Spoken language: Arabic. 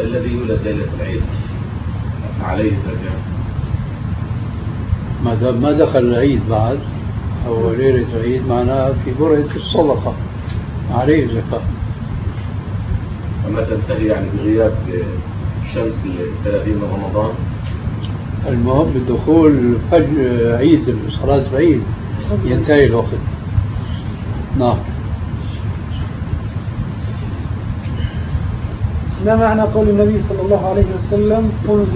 الذي يولد ليلة العيد عليه زكاة؟ ما دام ما دخل العيد بعد أو ليلة العيد معناها في برهة الصدقة عليه زكاة. أما تنتهي يعني بغياب شمس 30 من رمضان؟ المهم بدخول فجر عيد صلاة العيد ينتهي الوقت. نعم. ما معنى قول النبي صلى الله عليه وسلم